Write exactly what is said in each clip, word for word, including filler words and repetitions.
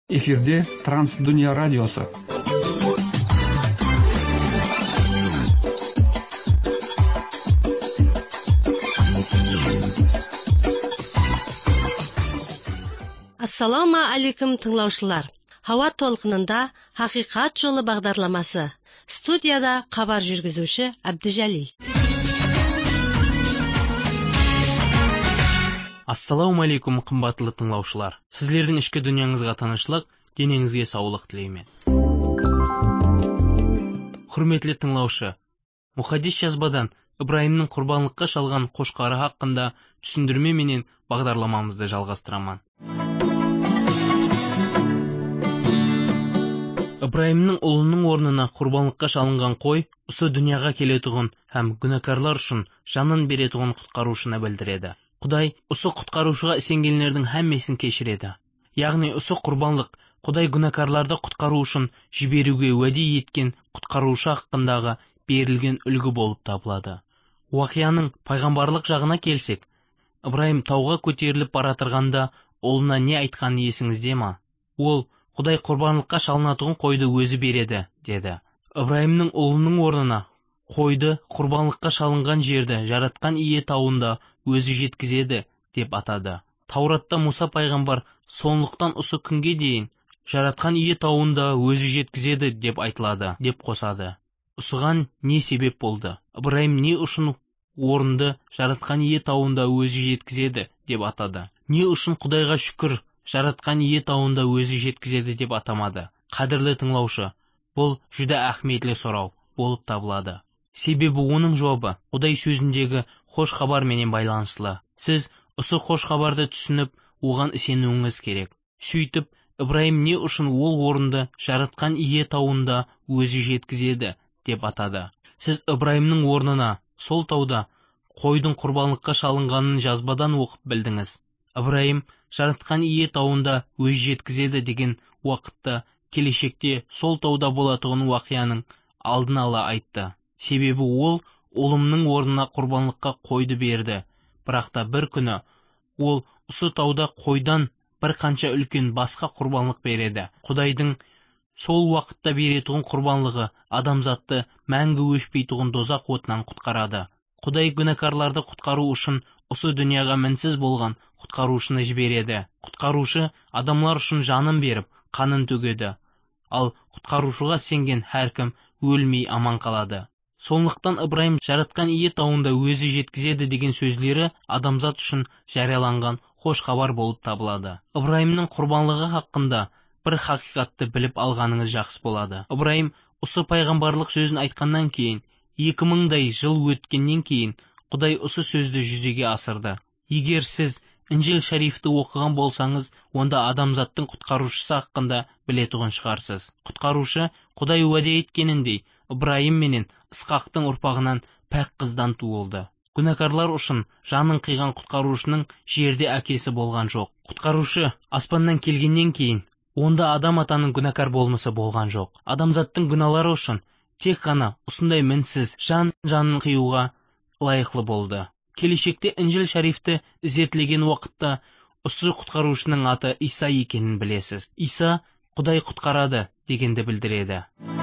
Эфирде Трансдүния радиосы. Ассаламу алейкум тыңлаушылар. Хава толқынында Хақиқат жолы бағдарламасы. Студияда хабар жүргізуші Абдижали. Ассаламу алейкум қымбатлы тыңлаушылар. Сіздердің ішкі дүнияңызға тыныштық, денеңізге саулық тілеймін. Құрметлі тыңлаушы, мұхаддис жазбадан Ибраимның құрбанлыққа шалған қошқары хақында түсіндірме менен бағдарламамызды жалғастырамын. Ибраимның ұлының орнына құрбанлыққа шалынған қой осы дүнияға келетұғын һәм күнәкарлар үшін жанын беретұғын құтқарушыны білдіреді. Құдай осы құтқарушыға сенгенлердің һәммесін кешіреді. Яғни осы құрбанлық Құдай күнәкарларды құтқару үшін жіберуге уәде еткен құтқарушы хақындағы берілген үлгі болып табылады. Уақияның пайғамбарлық жағына келсек, Ибраим тауға көтеріліп бара тұрғанда ұлына не айтқаны есіңізде ма? Ол Құдай құрбанлыққа шалынатұғын қойды өзі береді, деді. Ибраимның ұлының орнына қойды құрбанлыққа шалынған жерді жаратқан ие тауында өзі жеткізеді деп атады. Тауратта Муса пайғамбар соңлықтан осы күнге дейін жаратқан ие тауында өзі жеткізеді деп айтылады, деп қосады. Осыған не себеп болды? Ибраим не үшін орынды жаратқан ие тауында өзі жеткізеді деп атады? Не үшін Құдайға шүкір жаратқан ие тауында өзі жеткізеді деп атамады? Қадірлі тыңлаушы, бұл жүдә әхметлі сұрау болып табылады. Себебі оның жауабы Құдай сөзіндегі хош хабар менен байланыслы. Сіз осы хош хабарды түсініп, оған сенуіңіз керек. Сөйтіп, Ибраим не үшін ол орынды жаратқан ие тауында өзі жеткізеді деп атады? Сіз Ибраимның орнына сол тауда қойдың құрбанлыққа шалынғанын жазбадан оқып білдіңіз. Ибраим жаратқан ие тауында өзі жеткізеді деген уақытта келешекте сол тауда болатұғын уақияның алдын ала айтты. Себебі ол ұлымның орнына құрбанлыққа қойды берді. Бірақ та бір күні ол осы тауда қойдан бір қанша үлкен басқа құрбанлық береді. Құдайдың сол уақытта беретұғын құрбанлығы адамзатты мәңгі өшпейтұғын дозақ отынан құтқарады. Құдай күнәкарларды құтқару үшін осы дүнияға мінсіз болған құтқарушыны жібереді. Құтқарушы адамлар үшін жанын беріп, қанын төгеді. Ал құтқарушыға сенген әркім өлмей аман қалады. Сондықтан Ибраим жаратқан ие тауында өзі жеткізеді деген сөздері адамзат үшін жарияланған хош хабар болып табылады. Ибраимның құрбанлығы хақында бір хақиқатты біліп алғаныңыз жақсы болады. Ибраим осы пайғамбарлық сөзін айтқаннан кейін, екі мыңдай жыл өткеннен кейін, Құдай осы сөзді жүзеге асырды. Егер сіз Инжил шарифті оқыған болсаңыз, онда адамзаттың құтқарушысы хақында білетұғын шығарсыз. Құтқарушы Құдай уәде еткеніндей Ибраим менен Исқақтың ұрпағынан пәк қыздан туылды. Күнәкарлар үшін жанын қиған құтқарушының жерде әкесі болған жоқ. Құтқарушы аспаннан келгеннен кейін, онда адам атаның күнәкар болмысы болған жоқ. Адамзаттың күнәлары үшін тек қана осындай мінсіз жан жанын қиюға лайықлы болды. Келешекте Инжил шарифті зертлеген уақытта осы құтқарушының аты Иса екенін білесіз. Иса Құдай құтқарады дегенді білдіреді.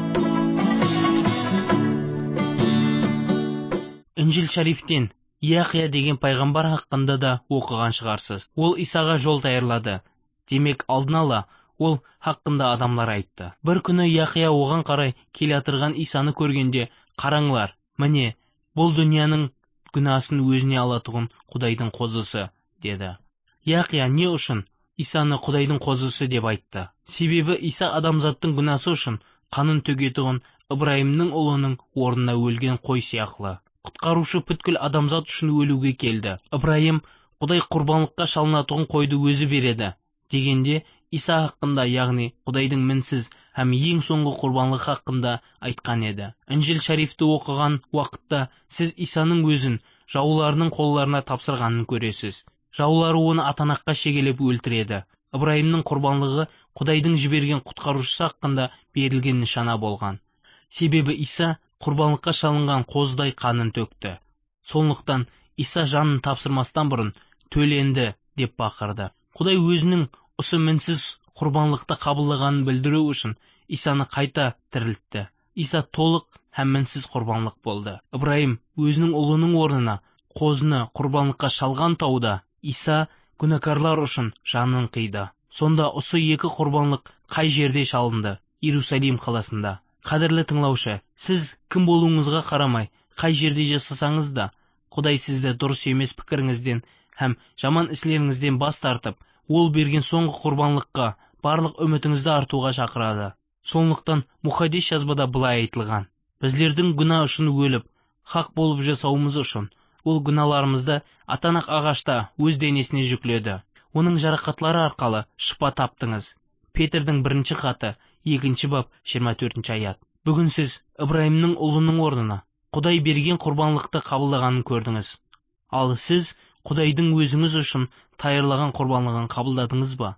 Инжил шарифтен Яхия деген пайғамбар хақында да оқыған шығарсыз. Ол Исаға жол даярлады. Демек, алдын ала ол хақында адамлар айтты. Бір күні Яхия оған қарай келе атырған Исаны көргенде, қараңлар, міне, бұл дүнияның күнәсін өзіне алатұғын Құдайдың қозысы, деді. Яхия не үшін Исаны Құдайдың қозысы деп айтты? Себебі Иса адамзаттың күнәсі үшін қанын төгетұғын Ибраимның ұлының орнына өлген қой сияқлы. Құтқарушы бүткіл адамзат үшін өлуге келді. Ибраим Құдай құрбанлыққа шалынатұғын қойды өзі береді дегенде Иса хақында, яғни Құдайдың мінсіз һәм ең соңғы құрбанлық хақында айтқан еді. Инжил шарифті оқыған уақытта сіз Исаның өзін жауларының қолларына тапсырғанын көресіз. Жаулары оны атанаққа шегелеп өлтіреді. Ибраимның құрбанлығы Құдайдың жіберген құтқарушысы хақында берілген нышана болған. Себебі Иса құрбанлыққа шалынған қоздай қанын төкті. Сондықтан Иса жанын тапсырмастан бұрын төленді деп бақырды. Құдай өзінің осы мінсіз құрбанлықты қабылдағанын білдіру үшін Исаны қайта тірілтті. Иса толық һәм мінсіз құрбанлық болды. Ибраим өзінің ұлының орнына қозыны құрбанлыққа шалған тауда Иса күнәкарлар үшін жанын қиды. Сонда осы екі құрбанлық қай жерде шалынды? Иерусалим қаласында. Қадірлі тыңлаушы, сіз кім болуыңызға қарамай, қай жерде жасасаңыз да, Құдай сізді дұрыс емес пікіріңізден һәм жаман істеріңізден бас тартып, ол берген соңғы құрбанлыққа барлық үмітіңізді артуға шақырады. Сондықтан мұхаддис жазбада былай айтылған: біздердің күнә үшін өліп, хақ болып жасауымыз үшін ол күнәларымызды атанақ ағашта өз денесіне жүкледі. Оның жарақатлары арқылы шипа таптыңыз. Петрдің бірінші хаты, екінші бап, жиырма төртінші аят. Бүгін сіз Ибраимның ұлының орнына Құдай берген құрбанлықты қабылдағанын көрдіңіз. Ал сіз Құдайдың өзіңіз үшін тайырлаған құрбанлығын қабылдадыңыз ба?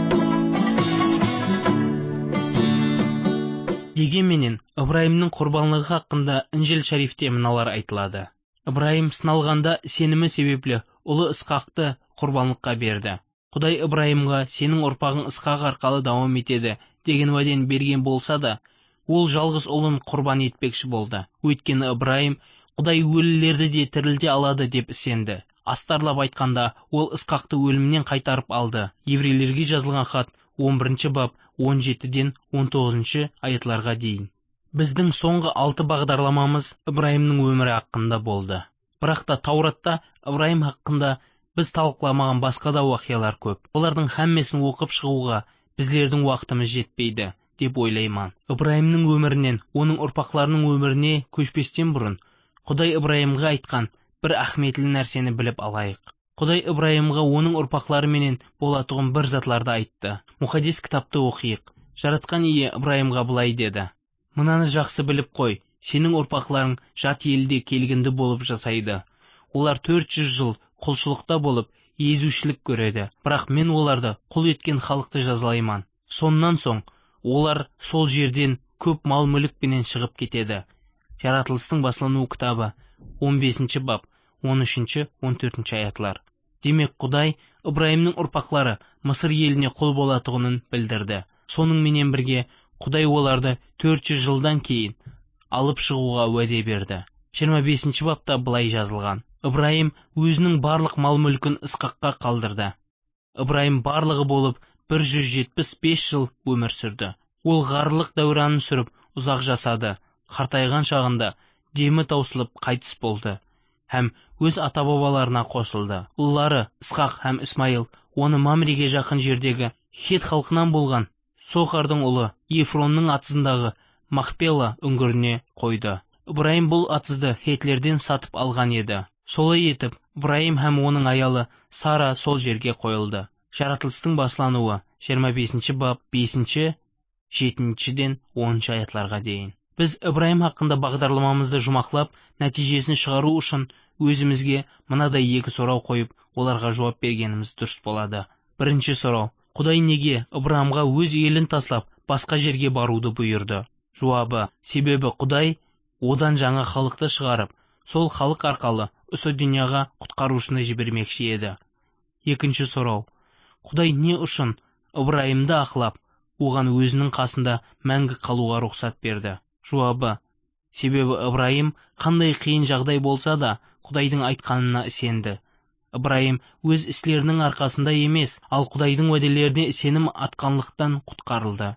Дегенменен, Ибраимның құрбанлығы хақында Инжил шарифте мыналар айтылады. Ибраим сыналғанда сенімі себеплі ұлы Исқақты құрбанлыққа берді. Құдай Ибраимға сенің ұрпағың Исқақ арқылы давам етеді деген уәдені берген болса да, ол жалғыз ұлын құрбан етпекші болды. Өйткені Ибраим Құдай өлілерді де тірілте алады деп сенді. Астарлап айтқанда, ол Исқақты өлімнен қайтарып алды. Еврейлерге жазылған хат он бірінші бап он жетіден он тоғызыншы аятларға дейін. Біздің соңғы алты бағдарламамыз Ибраимның өмірі хақында болды. Бірақ та Тауратта Ибраим хақында біз талқыламаған басқа да уақиялар көп. Олардың һәммесін оқып шығуға біздердің уақытымыз жетпейді деп ойлаймын. Ибраимның өмірінен оның ұрпақтарының өміріне көшпестен бұрын Құдай Ибраимға айтқан бір ахметлі нәрсені біліп алайық. Құдай Ибраимға оның ұрпақтары менен болатұғын бір затларды айтты. Мұхаддис кітапты оқиық. Жаратқан ие Ибраимға былай деді: мынаны жақсы біліп қой, сенің ұрпақларың жат елде келгінді болып жасайды. Олар төрт жүз жыл құлшылықта болып, езушілік көреді. Бірақ мен оларды құл еткен халықты жазалайман. Соннан соң олар сол жерден көп мал мүлікпенен шығып кетеді. Жаратылыстың басылану кітабы он бесінші бап он үшінші он төртінші аятлар. Демек Құдай Ибраимның ұрпақлары Мысыр еліне құл болатұғынын білдірді. Соның менен бірге Құдай оларды төрт жүз жылдан кейін алып шығуға уәде берді. жиырма бесінші бапта былай жазылған: Ибраим өзінің барлық мал мүлкін Исқаққа қалдырды. Ибраим барлығы болып бір жүз жетпіс бес жыл өмір сүрді. Ол ғарлық дәуранын сүріп ұзақ жасады. Қартайған шағында демі таусылып қайтыс болды һәм өз ата-бабаларына қосылды. Ұллары Исқақ һәм Исмаил оны Мамреге жақын жердегі Хет халқынан болған Сохардың ұлы Ефронның атызындағы Махпела үңгіріне қойды. Ибраим бұл атызды Хетлерден сатып алған еді. Солай етіп, Ибраим һәм оның аялы Сара сол жерге қойылды. Жаратылыстың басылануы жиырма бесінші бап бесінші жетіншіден оныншы аятларға дейін. Біз Ибраим хақында бағдарламамызды жұмақлап, нәтижесін шығару үшін өзімізге мынадай екі сұрау қойып, оларға жауап бергеніміз дұрыс болады. Бірінші сұрау: Құдай неге Ибраимға өз елін таслап, басқа жерге баруды бұйырды? Жауабы: себебі Құдай одан жаңа халықты шығарып, сол халық арқылы осы дүнияға құтқарушыны жібермекші еді. Екінші сұрау: Құдай не үшін Ибраимды ақылап, оған өзінің қасында мәңгі қалуға рұқсат берді? Жауабы: себебі Ибраим қандай қиын жағдай болса да Құдайдың айтқанына сенді. Ибраим өз істерінің арқасында емес, ал Құдайдың уәделеріне сенім артқанлықтан құтқарылды.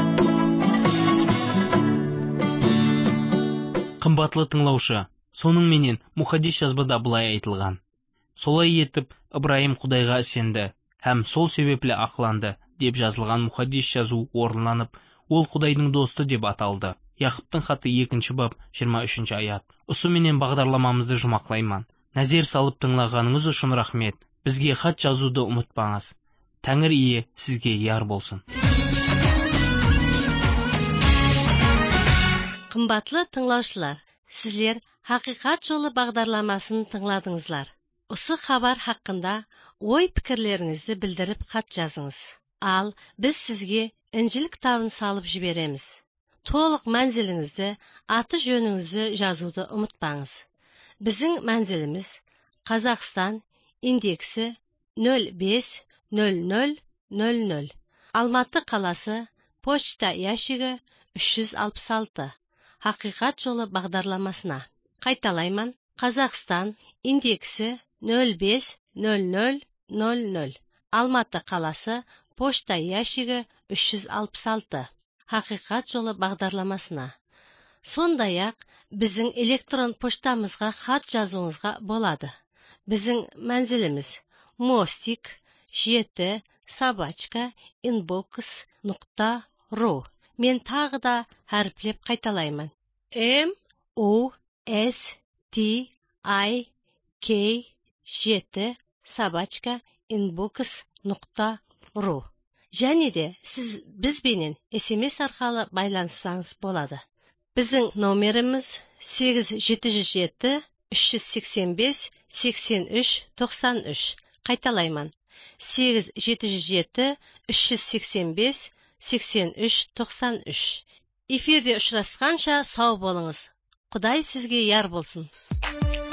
Қымбатлы тыңлаушы, соның менен мұхаддис жазбада былай айтылған: солай етіп Ибраим Құдайға сенді һәм сол себепле ақыланды деп жазылған мұхаддис жазу орынланып, ол Құдайдың досты деп аталды. Яқыптың хаты екінші бап жиырма үшінші аят. Осы менен бағдарламамызды жұмақлайман. Нәзер салып тыңлағаныңыз үшін рахмет. Бізге хат жазуды ұмытпаңыз. Тәңір ие сізге яр болсын. Қымбатлы тыңлаушылар, сізлер Хақиқат жолы бағдарламасын тыңладыңызлар. Осы хабар хақында ой пікірлеріңізді білдіріп хат жазыңыз. Ал біз сізге Инжил кітабын салып жібереміз. Толық мәнзіліңізді, аты жөніңізді жазуды ұмытпаңыз. Біздің мәнзіліміз Қазақстан, индексі нөл бес нөл нөл нөл нөл. Алматы қаласы, почта ящигі үш жүз алпыс алты. Хақиқат жолы бағдарламасына. Қайталайман. Қазақстан, индексі нөл бес нөл нөл нөл нөл. Алматы қаласы, почта ящигі үш жүз алпыс алты. Хақиқат жолы бағдарламасына. Сондай-ақ, біздің электрон поштамызға хат жазуыңызға болады. Біздің мәнзіліміз мостик жеті собачка инбокс нұқта ру. Мен тағы да әріплеп қайталаймын. М о с т i k жеті собачка инбокс нұқта ру. Және де сіз бізбенен смс арқылы байланыссаңыз болады. Біздің номеріміз сегіз жеті жүз жеті үш жүз сексен бес сексен үш тоқсан үш. Қайталайман. сегіз жеті жүз жеті үш жүз сексен бес сексен үш тоқсан үш. Эфирде ұшырасқанша сау болыңыз. Құдай сізге яр болсын.